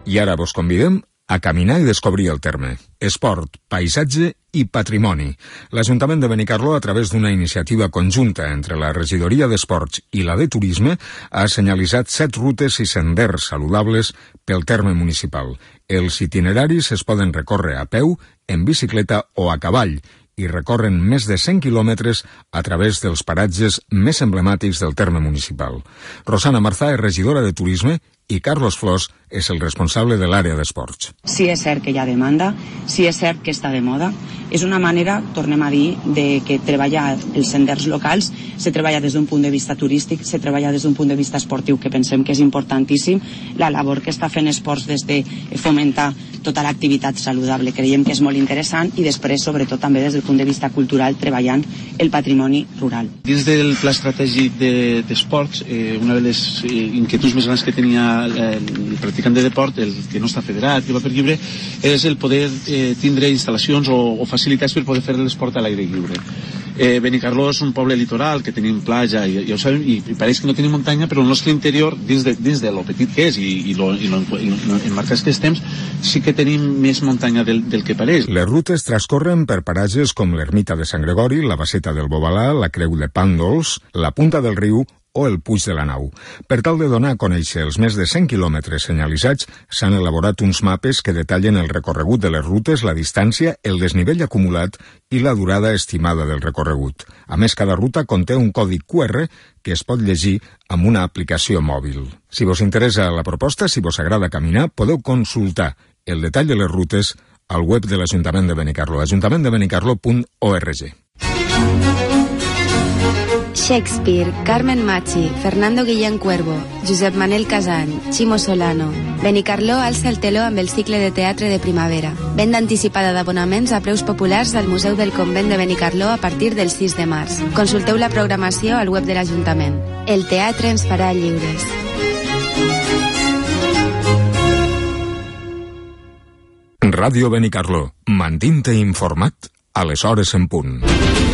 I ara vos convidem a caminar i descobrir el terme. Esport, paisatge i patrimoni. L'Ajuntament de Benicarló, a través d'una iniciativa conjunta entre la Regidoria d'Esports i la de Turisme, ha senyalitzat 7 rutes i senders saludables pel terme municipal. Els itineraris es poden recórrer a peu, en bicicleta o a cavall, i recorren més de 100 quilòmetres a través dels paratges més emblemàtics del terme municipal. Rosana Marzà és regidora de Turisme i Carlos Flors és el responsable de l'àrea d'esports. Sí és cert que hi ha demanda, sí és cert que està de moda. És una manera, tornem a dir, de que treballar els senders locals se treballa des d'un punt de vista turístic, se treballa des d'un punt de vista esportiu, que pensem que és importantíssim. La labor que està fent Esports des de fomentar tota l'activitat saludable creiem que és molt interessant, i després, sobretot, també des del punt de vista cultural, treballant el patrimoni rural. Dins del pla estratègic d'esports, una de les inquietuds més grans que tenia el practicant de deport, el que no està federat, que va per lliure, és el poder tindre instal·lacions o facilitats per poder fer l'esport a l'aire lliure. Benicarló és un poble litoral, que tenim platja, ja ho sabem, i pareix que no tenim muntanya, però el nostre interior, dins de lo petit que és i lo enmarcats que estem, sí que tenim més muntanya del que pareix. Les rutes transcorren per paratges com l'Ermita de Sant Gregori, la Baseta del Bobalà, la Creu de Pàndols, la Punta del Riu o el Puig de la Nau. Per tal de donar a conèixer els més de 100 quilòmetres senyalitzats, s'han elaborat uns mapes que detallen el recorregut de les rutes, la distància, el desnivell acumulat i la durada estimada del recorregut. A més, cada ruta conté un codi QR que es pot llegir amb una aplicació mòbil. Si vos interessa la proposta, si vos agrada caminar, podeu consultar el detall de les rutes al web de l'Ajuntament de Benicarló, ajuntamendebenicarló.org. Shakespeare, Carmen Machi, Fernando Guillén Cuervo, Josep Manel Casany, Ximo Solano. Benicarló alça el teló amb el cicle de teatre de primavera. Venda anticipada d'abonaments a preus populars al Museu del Convent de Benicarló a partir del 6 de març. Consulteu la programació al web de l'Ajuntament. El teatre ens farà lliures. Ràdio Benicarló. Mantint-te informat a les hores en punt.